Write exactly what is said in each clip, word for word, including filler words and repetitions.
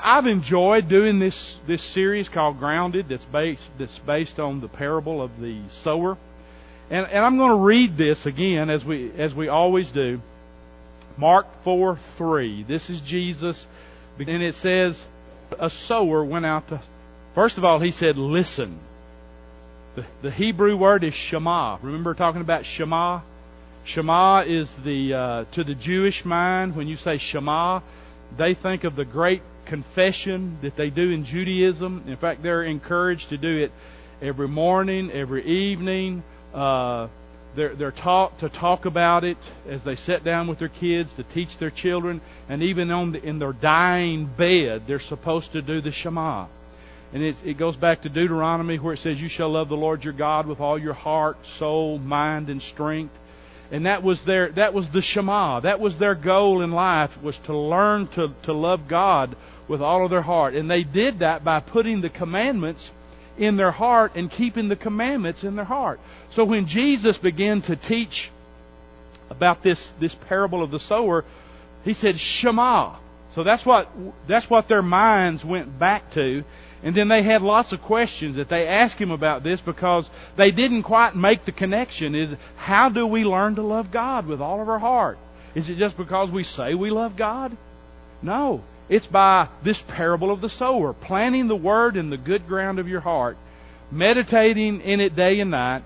I've enjoyed doing this this series called Grounded. That's based that's based on the parable of the sower, and and I'm going to read this again as we as we always do. Mark four three. This is Jesus, and it says, a sower went out to. First of all, he said, "Listen." The the Hebrew word is Shema. Remember talking about Shema? Shema is the uh, to the Jewish mind. When you say Shema, they think of the great confession that they do in Judaism. In fact, they're encouraged to do it every morning, every evening. Uh, they're, they're taught to talk about it as they sit down with their kids, to teach their children. And even on the, in their dying bed, they're supposed to do the Shema. And it's, it goes back to Deuteronomy where it says, "You shall love the Lord your God with all your heart, soul, mind, and strength." And that was their, that was the Shema. That was their goal in life, was to learn to, to love God with all of their heart. And they did that by putting the commandments in their heart and keeping the commandments in their heart. So when Jesus began to teach about this, this parable of the sower, He said, Shema. So that's what, that's what their minds went back to. And then they had lots of questions that they asked Him about this because they didn't quite make the connection. Is how do we learn to love God with all of our heart? Is it just because we say we love God? No. It's by this parable of the sower, planting the Word in the good ground of your heart, meditating in it day and night,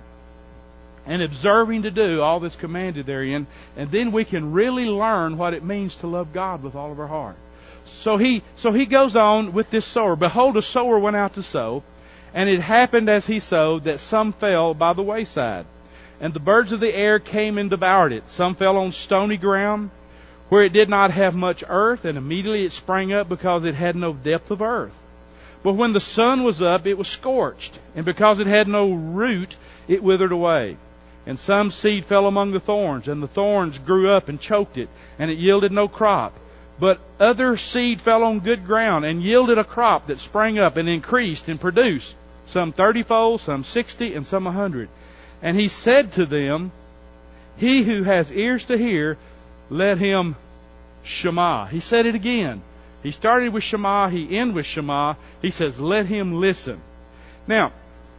and observing to do all that's commanded therein. And then we can really learn what it means to love God with all of our heart. So he, so he goes on with this sower. Behold, a sower went out to sow, and it happened as he sowed that some fell by the wayside, and the birds of the air came and devoured it. Some fell on stony ground, where it did not have much earth, and immediately it sprang up because it had no depth of earth. But when the sun was up, it was scorched, and because it had no root, it withered away. And some seed fell among the thorns, and the thorns grew up and choked it, and it yielded no crop. But other seed fell on good ground and yielded a crop that sprang up and increased and produced, some thirtyfold, some sixty, and some a hundred. And He said to them, He who has ears to hear, let him Shema. He said it again. He started with Shema, He ended with Shema. He says, let him listen. Now,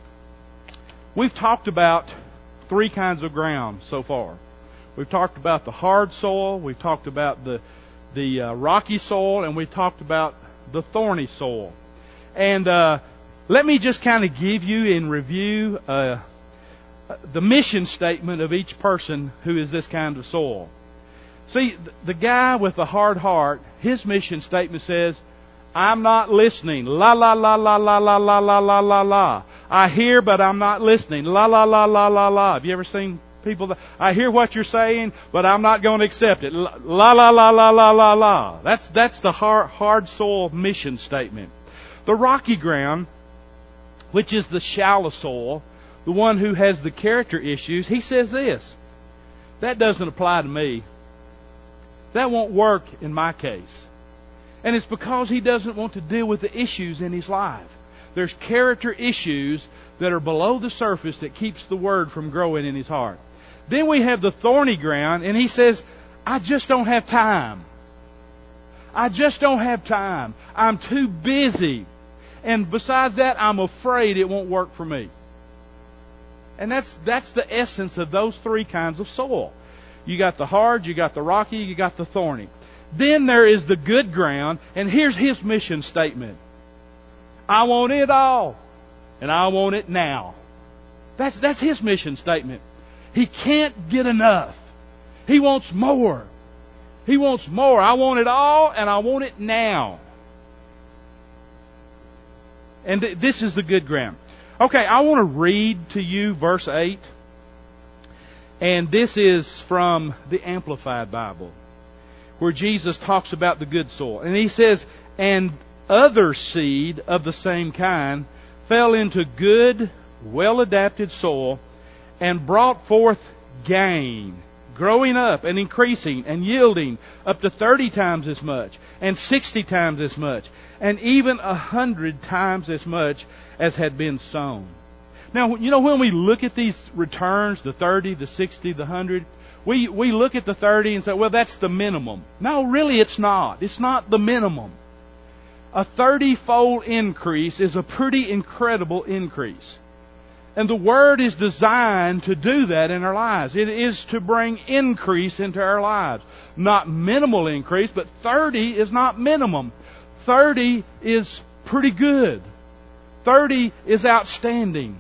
we've talked about three kinds of ground so far. We've talked about the hard soil, we've talked about the the uh, rocky soil, and we talked about the thorny soil. And uh, let me just kind of give you in review uh, the mission statement of each person who is this kind of soil. See, the guy with the hard heart, his mission statement says, I'm not listening. La la la la la la la la la la la. I hear, but I'm not listening. La la la la la la. Have you ever seen people that, I hear what you're saying, but I'm not going to accept it. La la la la la la la la. That's, that's the hard, hard soil mission statement. The rocky ground, which is the shallow soil, the one who has the character issues, he says this, that doesn't apply to me. That won't work in my case. And it's because he doesn't want to deal with the issues in his life. There's character issues that are below the surface that keeps the Word from growing in his heart. Then we have the thorny ground, and he says, I just don't have time. I just don't have time. I'm too busy. And besides that, I'm afraid it won't work for me. And that's that's the essence of those three kinds of soil. You got the hard, you got the rocky, you got the thorny. Then there is the good ground, and here's his mission statement. I want it all, and I want it now. That's that's his mission statement. He can't get enough. He wants more. He wants more. I want it all, and I want it now. And th- this is the good ground. Okay, I want to read to you verse eight. And this is from the Amplified Bible, where Jesus talks about the good soil. And He says, and other seed of the same kind fell into good, well-adapted soil and brought forth gain, growing up and increasing and yielding up to thirty times as much and sixty times as much and even a hundred times as much as had been sown. Now, you know, when we look at these returns, the thirty, the sixty, the hundred, we, we look at the thirty and say, well, that's the minimum. No, really it's not. It's not the minimum. A thirty-fold increase is a pretty incredible increase. And the Word is designed to do that in our lives. It is to bring increase into our lives. Not minimal increase, but thirty is not minimum. thirty is pretty good. thirty is outstanding.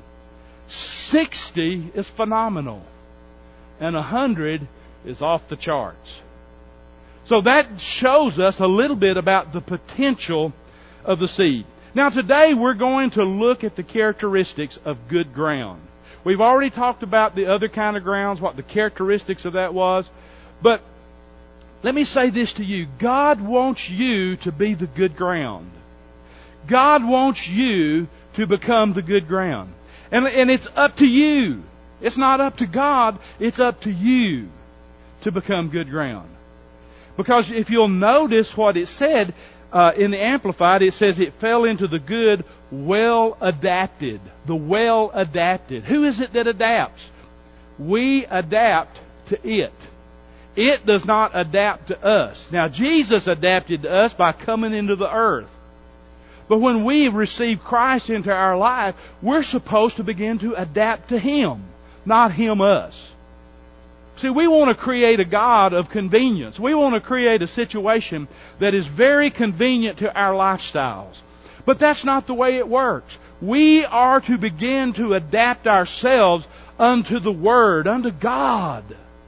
sixty is phenomenal. And one hundred is off the charts. So that shows us a little bit about the potential of the seed. Now today we're going to look at the characteristics of good ground. We've already talked about the other kind of grounds, what the characteristics of that was. But let me say this to you. God wants you to be the good ground. God wants you to become the good ground. And, and it's up to you. It's not up to God. It's up to you to become good ground. Because if you'll notice what it said uh, in the Amplified, it says it fell into the good, well adapted. The well adapted. Who is it that adapts? We adapt to it. It does not adapt to us. Now, Jesus adapted to us by coming into the earth. But when we receive Christ into our life, we're supposed to begin to adapt to Him, not Him us. See, we want to create a God of convenience. We want to create a situation that is very convenient to our lifestyles. But that's not the way it works. We are to begin to adapt ourselves unto the Word, unto God,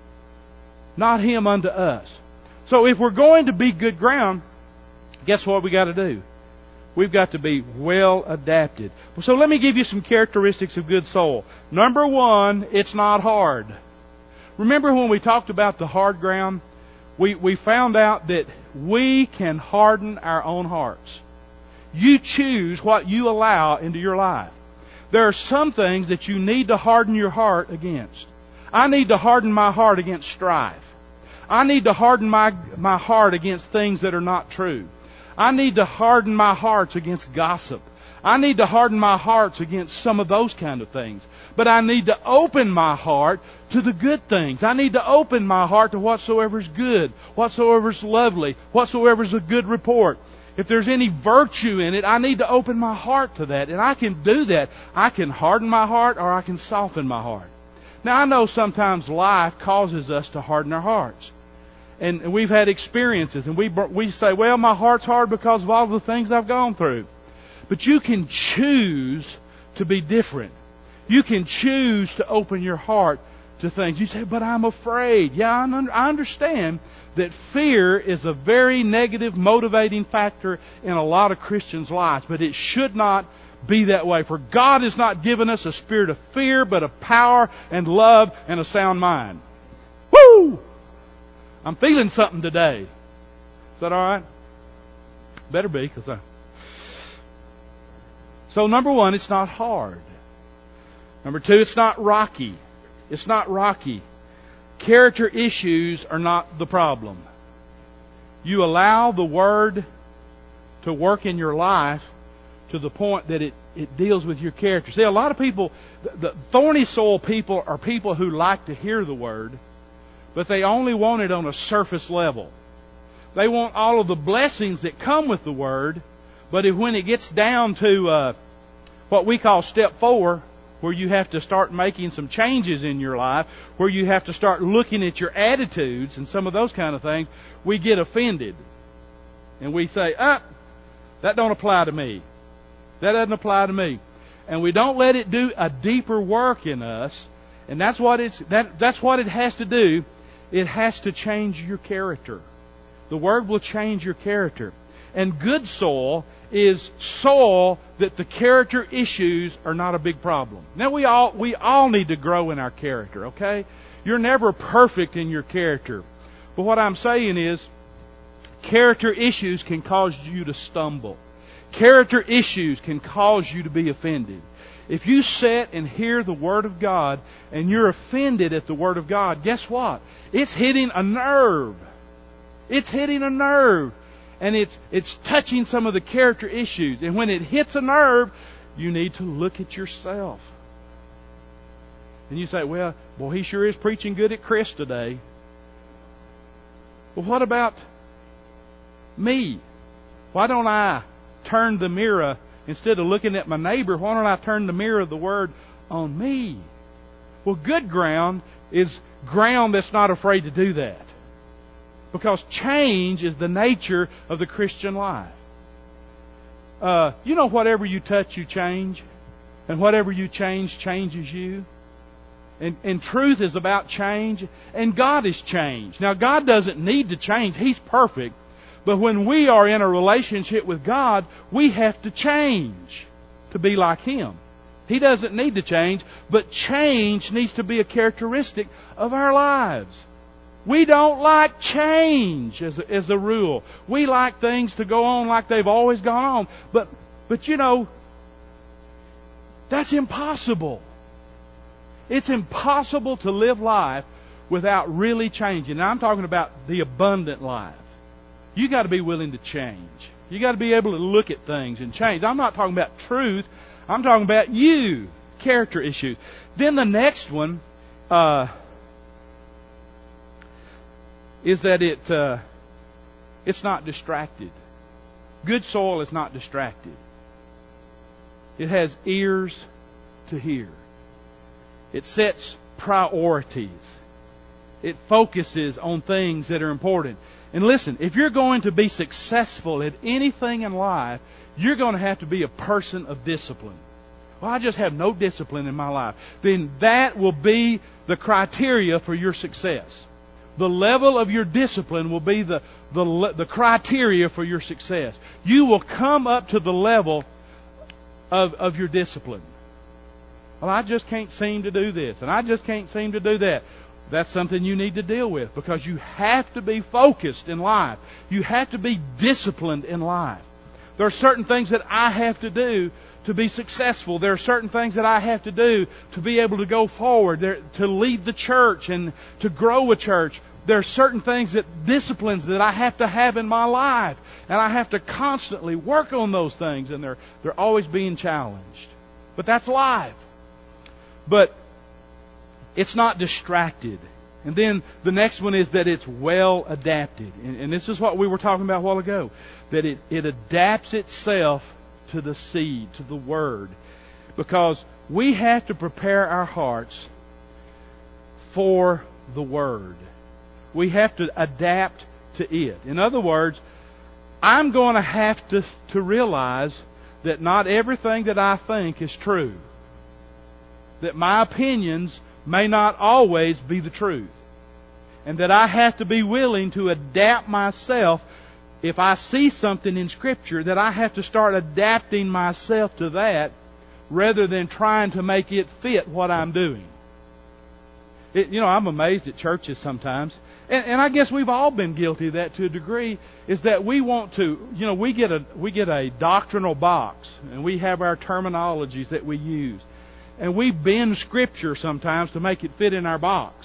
not Him unto us. So if we're going to be good ground, guess what we got to do? We've got to be well adapted. So let me give you some characteristics of good soil. Number one, it's not hard. Remember when we talked about the hard ground? We, we found out that we can harden our own hearts. You choose what you allow into your life. There are some things that you need to harden your heart against. I need to harden my heart against strife. I need to harden my, my heart against things that are not true. I need to harden my hearts against gossip. I need to harden my hearts against some of those kind of things. But I need to open my heart to the good things. I need to open my heart to whatsoever is good, whatsoever is lovely, whatsoever is a good report. If there's any virtue in it, I need to open my heart to that. And I can do that. I can harden my heart or I can soften my heart. Now I know sometimes life causes us to harden our hearts. And we've had experiences and we, we say, well, my heart's hard because of all the things I've gone through. But you can choose to be different. You can choose to open your heart to things. You say, but I'm afraid. Yeah, I understand that fear is a very negative motivating factor in a lot of Christians' lives. But it should not be that way. For God has not given us a spirit of fear, but of power and love and a sound mind. Woo! I'm feeling something today. Is that all right? Better be, because I... So number one, it's not hard. Number two, it's not rocky. It's not rocky. Character issues are not the problem. You allow the Word to work in your life to the point that it, it deals with your character. See, a lot of people, the, the thorny soil people are people who like to hear the Word, but they only want it on a surface level. They want all of the blessings that come with the Word, but if, when it gets down to uh, what we call step four, where you have to start making some changes in your life, where you have to start looking at your attitudes and some of those kind of things, we get offended. And we say, ah, that don't apply to me. That doesn't apply to me. And we don't let it do a deeper work in us. And that's what it's, that, that's what it has to do. It has to change your character. The Word will change your character. And good soil is soil that the character issues are not a big problem. Now we all we all need to grow in our character, okay? You're never perfect in your character. But what I'm saying is, character issues can cause you to stumble. Character issues can cause you to be offended. If you sit and hear the Word of God and you're offended at the Word of God, guess what? It's hitting a nerve. It's hitting a nerve. And it's it's touching some of the character issues. And when it hits a nerve, you need to look at yourself. And you say, well, boy, he sure is preaching good at Chris today. Well, what about me? Why don't I turn the mirror, instead of looking at my neighbor, why don't I turn the mirror of the Word on me? Well, good ground is ground that's not afraid to do that. Because change is the nature of the Christian life. Uh, you know, whatever you touch, you change. And whatever you change, changes you. And, and truth is about change. And God is change. Now, God doesn't need to change. He's perfect. But when we are in a relationship with God, we have to change to be like Him. He doesn't need to change, but change needs to be a characteristic of our lives. We don't like change as a, as a rule. We like things to go on like they've always gone on. But, but you know, that's impossible. It's impossible to live life without really changing. Now, I'm talking about the abundant life. You got to be willing to change. You got to be able to look at things and change. I'm not talking about truth. I'm talking about you, character issues. Then the next one uh, is that it uh, it's not distracted. Good soil is not distracted. It has ears to hear. It sets priorities. It focuses on things that are important. And listen, if you're going to be successful at anything in life, you're going to have to be a person of discipline. Well, I just have no discipline in my life. Then that will be the criteria for your success. The level of your discipline will be the, the, the criteria for your success. You will come up to the level of, of your discipline. Well, I just can't seem to do this, and I just can't seem to do that. That's something you need to deal with, because you have to be focused in life. You have to be disciplined in life. There are certain things that I have to do to be successful. There are certain things that I have to do to be able to go forward, there, to lead the church and to grow a church. There are certain things, that disciplines that I have to have in my life, and I have to constantly work on those things, and they're they're always being challenged. But that's life. But it's not distracted. And then the next one is that it's well adapted. And, and this is what we were talking about a while ago. That it, it adapts itself to the seed, to the Word. Because we have to prepare our hearts for the Word. We have to adapt to it. In other words, I'm going to have to, to realize that not everything that I think is true. That my opinions may not always be the truth. And that I have to be willing to adapt myself. If I see something in Scripture, that I have to start adapting myself to that rather than trying to make it fit what I'm doing. It, you know, I'm amazed at churches sometimes. And, and I guess we've all been guilty of that to a degree, is that we want to, you know, we get a, we get a doctrinal box, and we have our terminologies that we use. And we bend Scripture sometimes to make it fit in our box.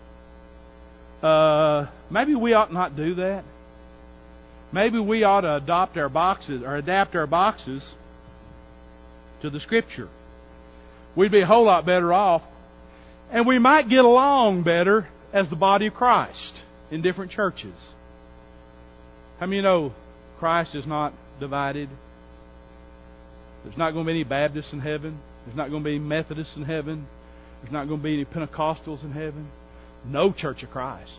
Uh, maybe we ought not do that. Maybe we ought to adopt our boxes or adapt our boxes to the Scripture. We'd be a whole lot better off. And we might get along better as the body of Christ in different churches. How many of you know Christ is not divided? There's not going to be any Baptists in heaven. There's not going to be any Methodists in heaven. There's not going to be any Pentecostals in heaven. No Church of Christ.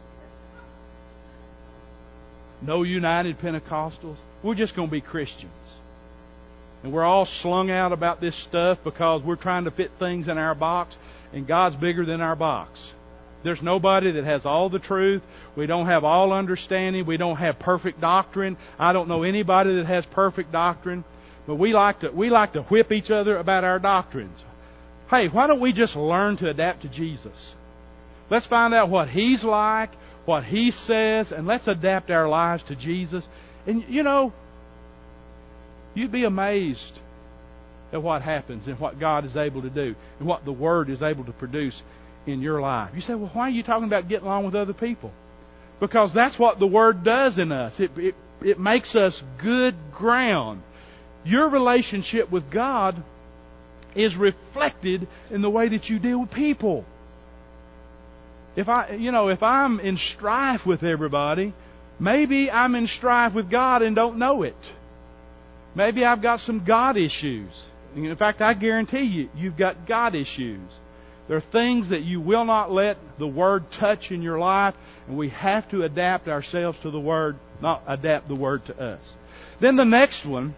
No United Pentecostals. We're just going to be Christians. And we're all slung out about this stuff because we're trying to fit things in our box. And God's bigger than our box. There's nobody that has all the truth. We don't have all understanding. We don't have perfect doctrine. I don't know anybody that has perfect doctrine. But we like to we like to whip each other about our doctrines. Hey, why don't we just learn to adapt to Jesus? Let's find out what He's like, what He says, and let's adapt our lives to Jesus. And you know, you'd be amazed at what happens and what God is able to do and what the Word is able to produce in your life. You say, well, why are you talking about getting along with other people? Because that's what the Word does in us. It, it, it makes us good ground. Your relationship with God is reflected in the way that you deal with people. If I, you know, if I'm in strife with everybody, maybe I'm in strife with God and don't know it. Maybe I've got some God issues. In fact, I guarantee you, you've got God issues. There are things that you will not let the Word touch in your life, and we have to adapt ourselves to the Word, not adapt the Word to us. Then the next one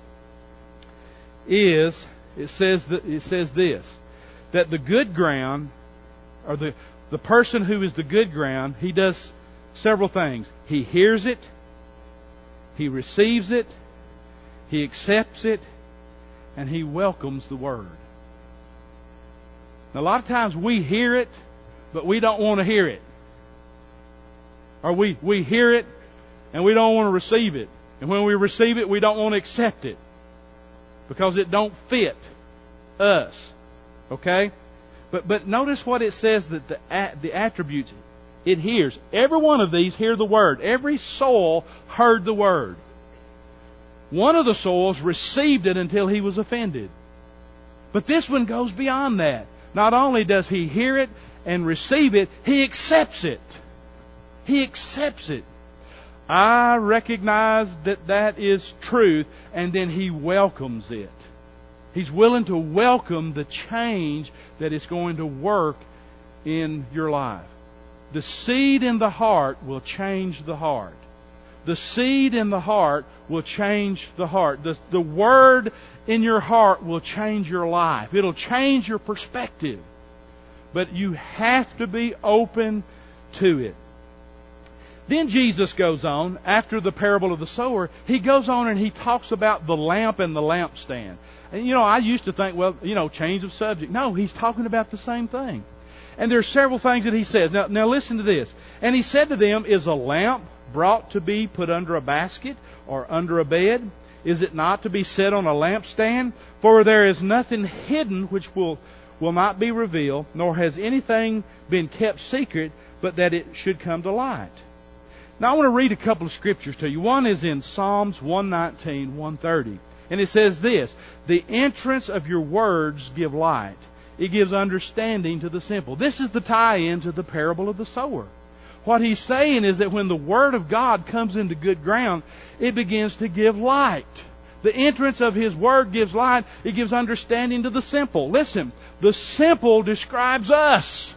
is, it says that, it says this, that the good ground, or the, the person who is the good ground, he does several things. He hears it, he receives it, he accepts it, and he welcomes the Word. Now, a lot of times we hear it, but we don't want to hear it. Or we, we hear it, and we don't want to receive it. And when we receive it, we don't want to accept it. Because it don't fit us. Okay? But but notice what it says, that the, the attributes it hears. Every one of these hear the Word. Every soul heard the Word. One of the souls received it until he was offended. But this one goes beyond that. Not only does he hear it and receive it, he accepts it. He accepts it. I recognize that that is truth, and then he welcomes it. He's willing to welcome the change that is going to work in your life. The seed in the heart will change the heart. The seed in the heart will change the heart. The, the Word in your heart will change your life. It'll change your perspective. But you have to be open to it. Then Jesus goes on, after the parable of the sower, He goes on and He talks about the lamp and the lampstand. And you know, I used to think, well, you know, change of subject. No, He's talking about the same thing. And there's several things that He says. Now, now listen to this. And He said to them, is a lamp brought to be put under a basket or under a bed? Is it not to be set on a lampstand? For there is nothing hidden which will, will not be revealed, nor has anything been kept secret, but that it should come to light. Now I want to read a couple of scriptures to you. One is in Psalms one nineteen, one thirty. And it says this, the entrance of your words give light. It gives understanding to the simple. This is the tie-in to the parable of the sower. What he's saying is that when the Word of God comes into good ground, it begins to give light. The entrance of His Word gives light. It gives understanding to the simple. Listen, the simple describes us.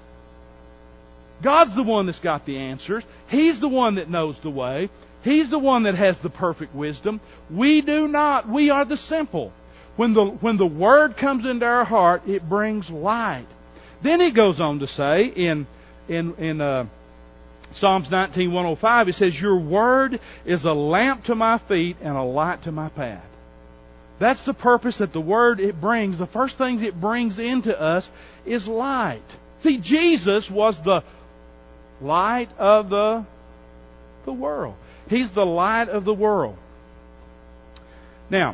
God's the one that's got the answers. He's the one that knows the way. He's the one that has the perfect wisdom. We do not. We are the simple. When the, when the Word comes into our heart, it brings light. Then He goes on to say in, in, in, uh, Psalms nineteen, one oh five, it says, your Word is a lamp to my feet and a light to my path. That's the purpose that the Word it brings. The first things it brings into us is light. See, Jesus was the light of the, the world. He's the light of the world. Now,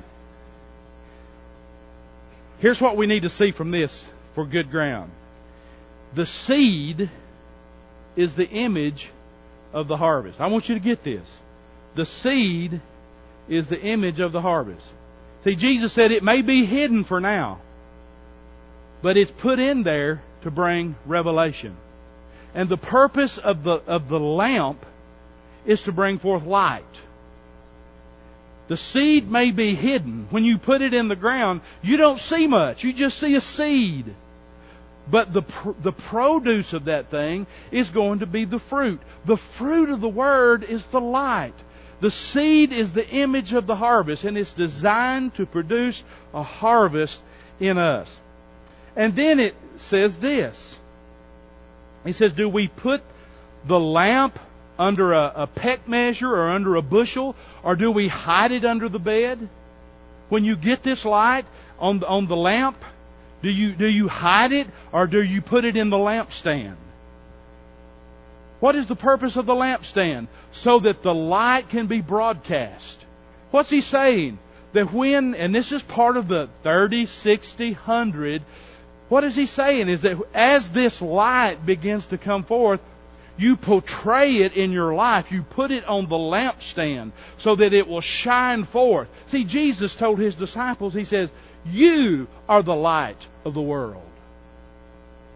here's what we need to see from this for good ground. The seed is the image of the harvest. I want you to get this. The seed is the image of the harvest. See, Jesus said it may be hidden for now, but it's put in there to bring revelation. And the purpose of the, of the lamp is to bring forth light. The seed may be hidden. When you put it in the ground, you don't see much. You just see a seed. But the the produce of that thing is going to be the fruit. The fruit of the Word is the light. The seed is the image of the harvest, and it's designed to produce a harvest in us. And then it says this. It says, do we put the lamp under a, a peck measure or under a bushel, or do we hide it under the bed? When you get this light on the, on the lamp, Do you, do you hide it, or do you put it in the lampstand? What is the purpose of the lampstand? So that the light can be broadcast. What's he saying? That when, and this is part of the thirty, sixty, one hundred, what is he saying? Is that as this light begins to come forth, you portray it in your life. You put it on the lampstand so that it will shine forth. See, Jesus told His disciples, He says, you are the light of the world.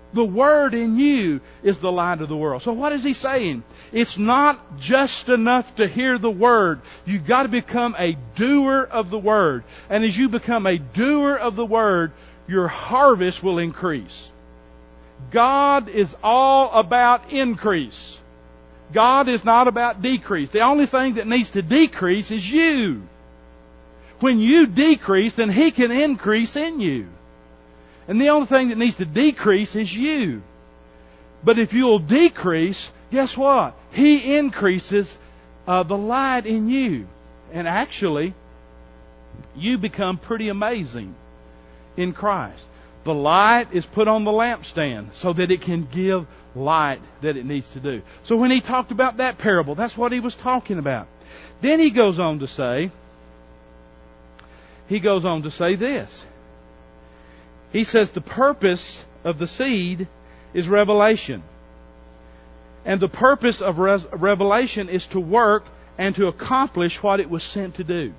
The Word in you is the light of the world. So what is he saying? It's not just enough to hear the Word. You've got to become a doer of the Word. And as you become a doer of the Word, your harvest will increase. God is all about increase. God is not about decrease. The only thing that needs to decrease is you. When you decrease, then He can increase in you. And the only thing that needs to decrease is you. But if you'll decrease, guess what? He increases uh, the light in you. And actually, you become pretty amazing in Christ. The light is put on the lampstand so that it can give light that it needs to do. So when He talked about that parable, that's what He was talking about. Then He goes on to say, He goes on to say this. He says the purpose of the seed is revelation. And the purpose of res- revelation is to work and to accomplish what it was sent to do.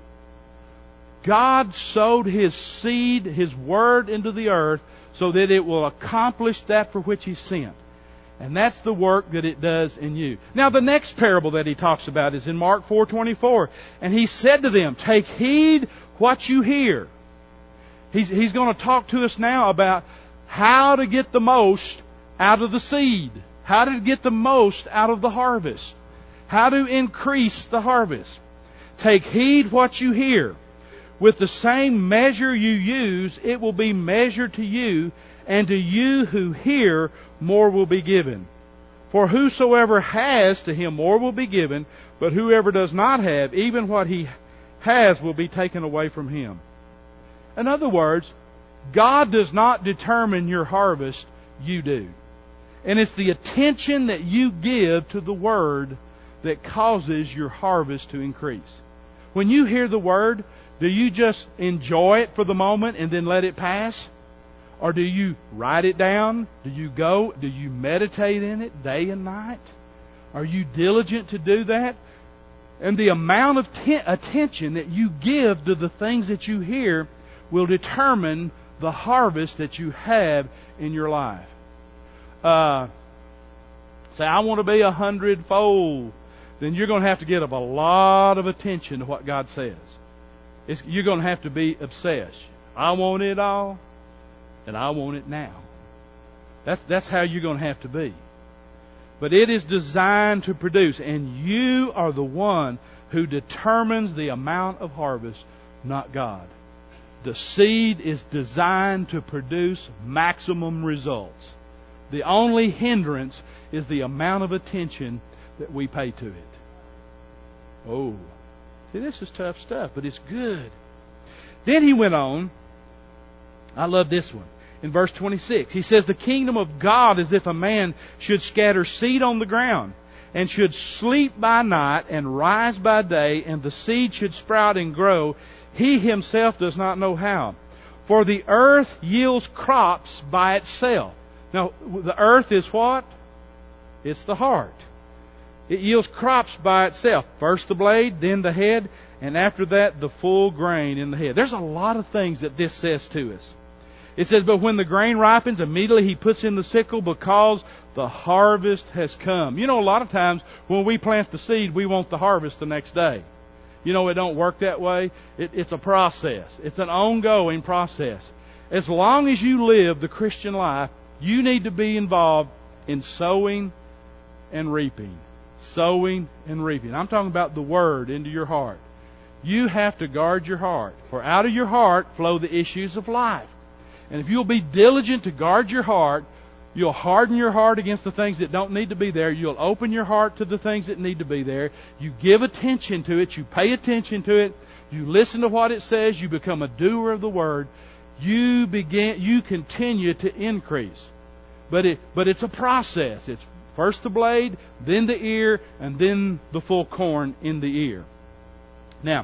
God sowed His seed, His Word into the earth so that it will accomplish that for which He sent. And that's the work that it does in you. Now the next parable that He talks about is in Mark four twenty-four. And He said to them, take heed what you hear. He's, he's going to talk to us now about how to get the most out of the seed. How to get the most out of the harvest. How to increase the harvest. Take heed what you hear. With the same measure you use, it will be measured to you, and to you who hear, more will be given. For whosoever has, to him more will be given, but whoever does not have, even what he has will be taken away from him. In other words, God does not determine your harvest, you do. And it's the attention that you give to the Word that causes your harvest to increase. When you hear the Word, do you just enjoy it for the moment and then let it pass? Or do you write it down? Do you go? Do you meditate in it day and night? Are you diligent to do that? And the amount of ten- attention that you give to the things that you hear will determine the harvest that you have in your life. Uh, say, I want to be a hundredfold. Then you're going to have to give up a lot of attention to what God says. It's, you're going to have to be obsessed. I want it all, and I want it now. That's, that's how you're going to have to be. But it is designed to produce, and you are the one who determines the amount of harvest, not God. The seed is designed to produce maximum results. The only hindrance is the amount of attention that we pay to it. Oh, see, this is tough stuff, but it's good. Then he went on. I love this one. In verse twenty-six, he says, the kingdom of God is if a man should scatter seed on the ground, and should sleep by night and rise by day, and the seed should sprout and grow. He himself does not know how. For the earth yields crops by itself. Now, the earth is what? It's the heart. It yields crops by itself. First the blade, then the head, and after that the full grain in the head. There's a lot of things that this says to us. It says, but when the grain ripens, immediately he puts in the sickle because the harvest has come. You know, a lot of times when we plant the seed, we want the harvest the next day. You know, it don't work that way. It, it's a process. It's an ongoing process. As long as you live the Christian life, you need to be involved in sowing and reaping. Sowing and reaping. I'm talking about the Word into your heart. You have to guard your heart. For out of your heart flow the issues of life. And if you'll be diligent to guard your heart, you'll harden your heart against the things that don't need to be there. You'll open your heart to the things that need to be there. You give attention to it. You pay attention to it. You listen to what it says. You become a doer of the Word. You begin, you continue to increase. But it, but it's a process. It's first the blade, then the ear, and then the full corn in the ear. Now,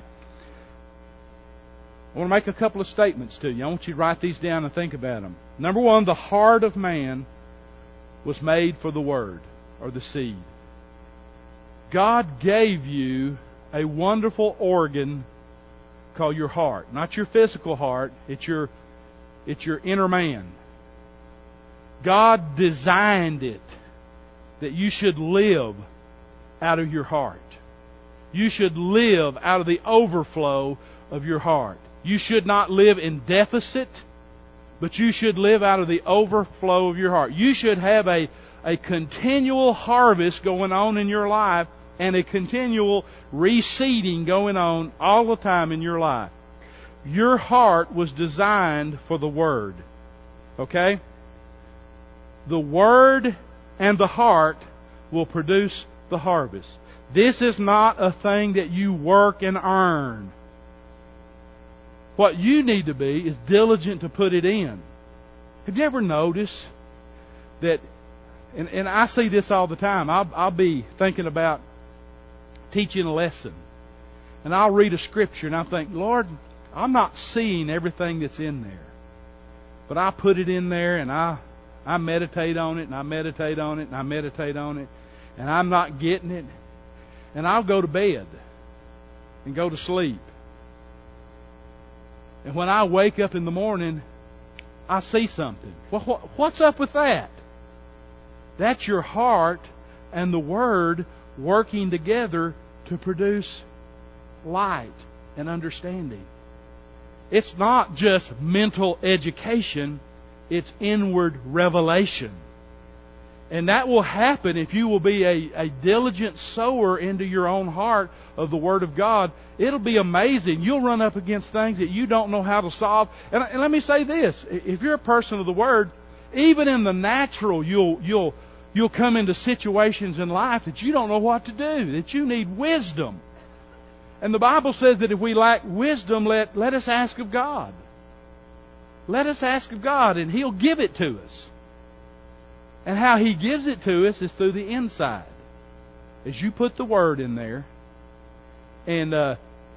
I want to make a couple of statements to you. I want you to write these down and think about them. Number one, the heart of man was made for the Word, or the seed. God gave you a wonderful organ called your heart. Not your physical heart, it's your, it's your inner man. God designed it that you should live out of your heart. You should live out of the overflow of your heart. You should not live in deficit, but you should live out of the overflow of your heart. You should have a, a continual harvest going on in your life and a continual reseeding going on all the time in your life. Your heart was designed for the Word. Okay? The Word and the heart will produce the harvest. This is not a thing that you work and earn. What you need to be is diligent to put it in. Have you ever noticed that, and, and I see this all the time, I'll, I'll be thinking about teaching a lesson, and I'll read a scripture and I think, Lord, I'm not seeing everything that's in there. But I put it in there and I, I meditate on it and I meditate on it and I meditate on it, and I'm not getting it. And I'll go to bed and go to sleep. And when I wake up in the morning, I see something. Well, what's up with that? That's your heart and the Word working together to produce light and understanding. It's not just mental education, it's inward revelation. And that will happen if you will be a, a diligent sower into your own heart of the Word of God. It'll be amazing. You'll run up against things that you don't know how to solve. And, and let me say this. If you're a person of the Word, even in the natural, you'll, you'll, you'll come into situations in life that you don't know what to do, that you need wisdom. And the Bible says that if we lack wisdom, let, let us ask of God. Let us ask of God, and He'll give it to us. And how He gives it to us is through the inside. As you put the Word in there, and uh,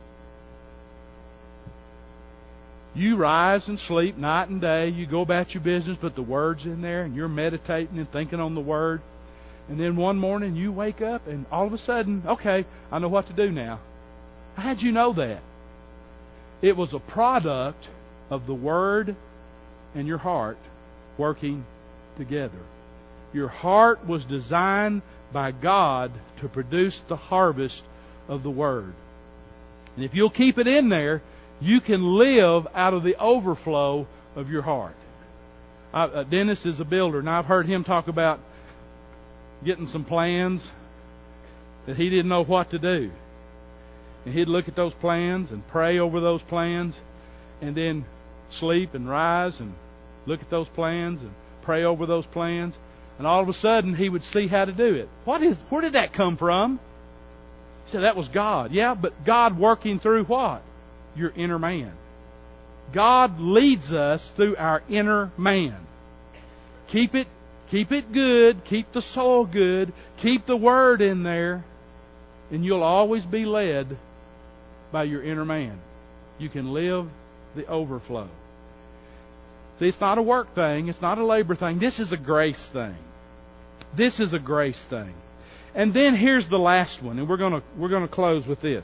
you rise and sleep night and day, you go about your business, put the Word's in there, and you're meditating and thinking on the Word. And then one morning you wake up, and all of a sudden, okay, I know what to do now. How'd you know that? It was a product of the Word and your heart working together. Your heart was designed by God to produce the harvest of the Word. And if you'll keep it in there, you can live out of the overflow of your heart. I, uh, Dennis is a builder, and I've heard him talk about getting some plans that he didn't know what to do. And he'd look at those plans and pray over those plans, and then sleep and rise and look at those plans and pray over those plans. And all of a sudden, he would see how to do it. What is? Where did that come from? He said, that was God. Yeah, but God working through what? Your inner man. God leads us through our inner man. Keep it, keep it good. Keep the soul good. Keep the Word in there. And you'll always be led by your inner man. You can live the overflow. See, it's not a work thing. It's not a labor thing. This is a grace thing. This is a grace thing. And then here's the last one, and we're going to we're going to close with this.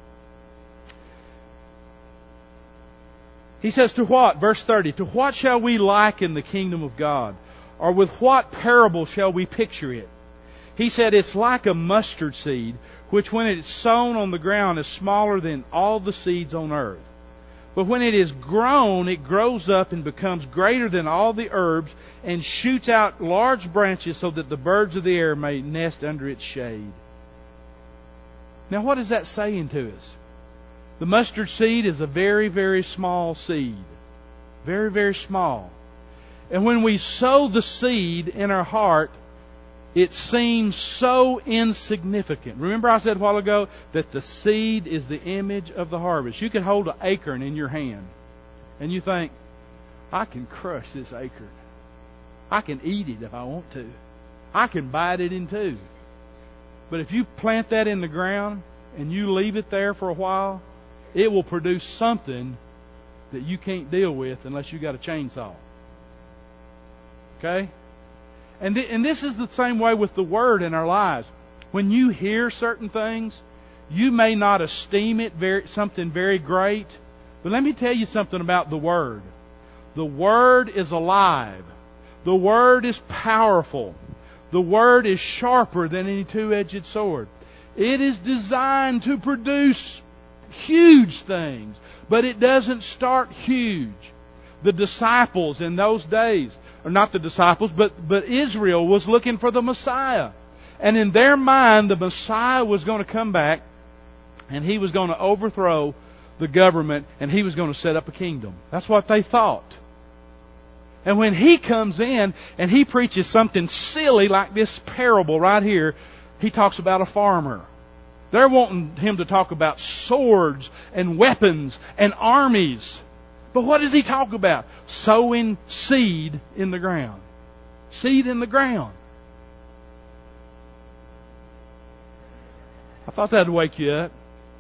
He says, to what? Verse thirty, to what shall we liken the kingdom of God? Or with what parable shall we picture it? He said, it's like a mustard seed, which when it is sown on the ground is smaller than all the seeds on earth. But when it is grown, it grows up and becomes greater than all the herbs and shoots out large branches so that the birds of the air may nest under its shade. Now, what is that saying to us? The mustard seed is a very, very small seed. Very, very small. And when we sow the seed in our heart, it seems so insignificant. Remember I said a while ago that the seed is the image of the harvest. You can hold an acorn in your hand and you think, I can crush this acorn. I can eat it if I want to. I can bite it in two. But if you plant that in the ground and you leave it there for a while, it will produce something that you can't deal with unless you got a chainsaw. Okay? And, th- and this is the same way with the Word in our lives. When you hear certain things, you may not esteem it very, something very great. But let me tell you something about the Word. The Word is alive. The Word is powerful. The Word is sharper than any two-edged sword. It is designed to produce huge things, but it doesn't start huge. The disciples in those days, or not the disciples, but, but Israel was looking for the Messiah. And in their mind, the Messiah was going to come back and He was going to overthrow the government and He was going to set up a kingdom. That's what they thought. And when He comes in and He preaches something silly like this parable right here, He talks about a farmer. They're wanting Him to talk about swords and weapons and armies. But what does He talk about? Sowing seed in the ground. Seed in the ground. I thought that'd wake you up.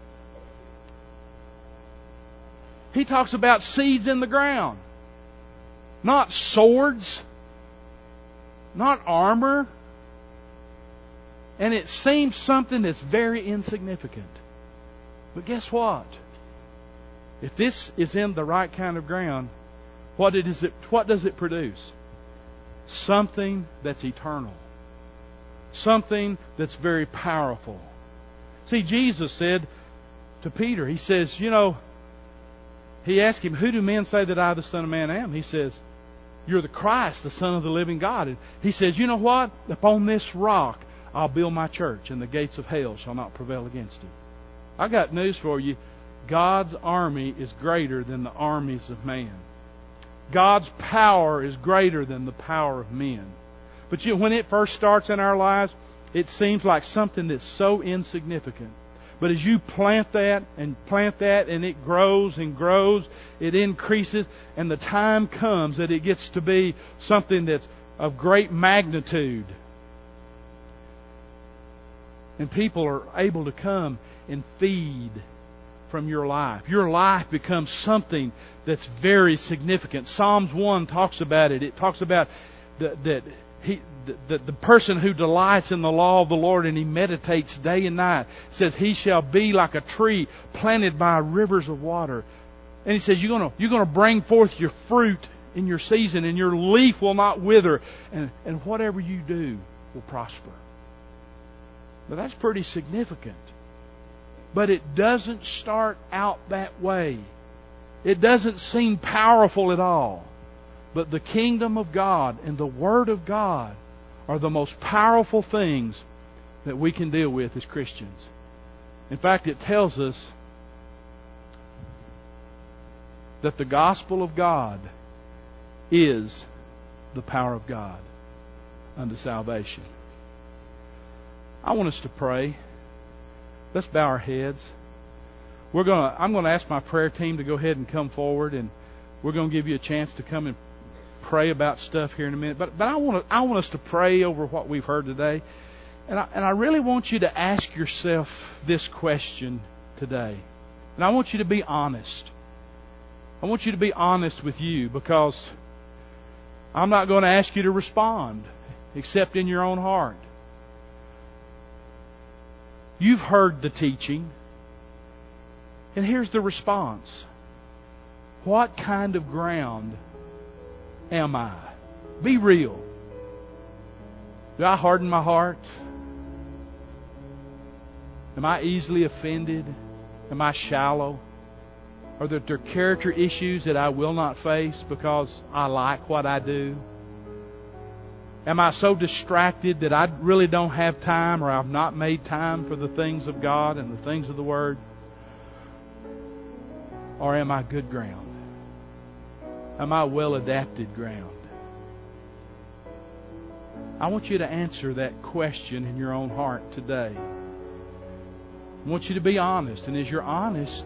He talks about seeds in the ground. Not swords. Not armor. And it seems something that's very insignificant. But guess what? If this is in the right kind of ground, what is it, what does it produce? Something that's eternal. Something that's very powerful. See, Jesus said to Peter, He says, you know, He asked him, who do men say that I, the Son of Man, am? He says, you're the Christ, the Son of the living God. And He says, you know what? Upon this rock I'll build my church, and the gates of hell shall not prevail against it. I got news for you. God's army is greater than the armies of man. God's power is greater than the power of men. But you know, when it first starts in our lives, it seems like something that's so insignificant. But as you plant that and plant that and it grows and grows, it increases, and the time comes that it gets to be something that's of great magnitude. And people are able to come and feed from your life. Your life becomes something that's very significant. Psalms one talks about it. It talks about the, that he, the, the person who delights in the law of the Lord and he meditates day and night. It says, he shall be like a tree planted by rivers of water. And he says, you're going to, you're going to bring forth your fruit in your season, and your leaf will not wither, and, and whatever you do will prosper. But that's pretty significant. But it doesn't start out that way. It doesn't seem powerful at all. But the kingdom of God and the Word of God are the most powerful things that we can deal with as Christians. In fact, it tells us that the gospel of God is the power of God unto salvation. I want us to pray. Let's bow our heads. We're gonna. I'm going to ask my prayer team to go ahead and come forward, and we're going to give you a chance to come and pray about stuff here in a minute. But but I want to. I want us to pray over what we've heard today, and I, and I really want you to ask yourself this question today, and I want you to be honest. I want you to be honest with you, because I'm not going to ask you to respond except in your own heart. You've heard the teaching. And here's the response. What kind of ground am I? Be real. Do I harden my heart? Am I easily offended? Am I shallow? Are there, there character issues that I will not face because I like what I do? Am I so distracted that I really don't have time, or I've not made time for the things of God and the things of the Word? Or am I good ground? Am I well-adapted ground? I want you to answer that question in your own heart today. I want you to be honest. And as you're honest,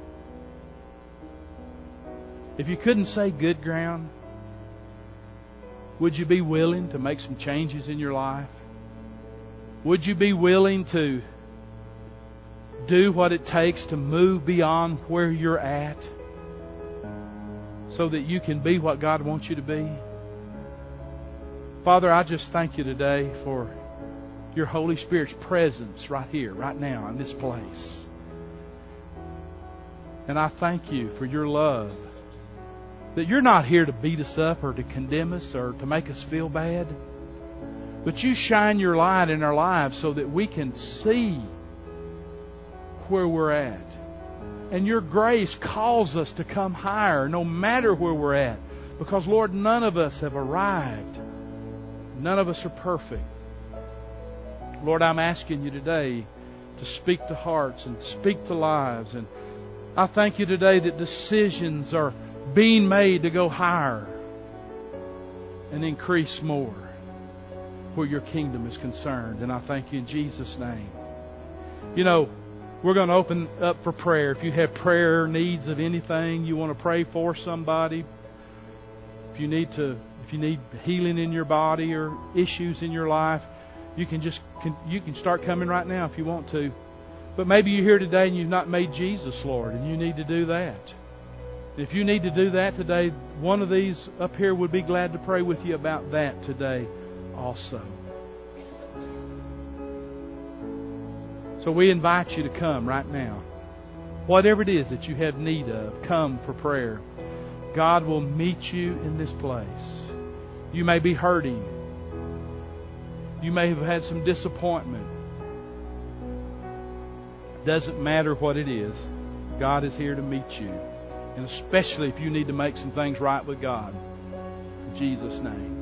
if you couldn't say good ground, would you be willing to make some changes in your life? Would you be willing to do what it takes to move beyond where you're at so that you can be what God wants you to be? Father, I just thank you today for your Holy Spirit's presence right here, right now, in this place. And I thank you for your love that you're not here to beat us up or to condemn us or to make us feel bad. But you shine your light in our lives so that we can see where we're at. And your grace calls us to come higher no matter where we're at. Because, Lord, none of us have arrived. None of us are perfect. Lord, I'm asking you today to speak to hearts and speak to lives. And I thank you today that decisions are being made to go higher and increase more where your kingdom is concerned. And I thank you in Jesus' name. You know, we're going to open up for prayer. If you have prayer needs of anything, you want to pray for somebody, if you need to, if you need healing in your body or issues in your life, you can just you can start coming right now if you want to. But maybe you're here today and you've not made Jesus Lord, and you need to do that. If you need to do that today, one of these up here would be glad to pray with you about that today also. So we invite you to come right now. Whatever it is that you have need of, come for prayer. God will meet you in this place. You may be hurting. You may have had some disappointment. Doesn't matter what it is. God is here to meet you. And especially if you need to make some things right with God. In Jesus' name.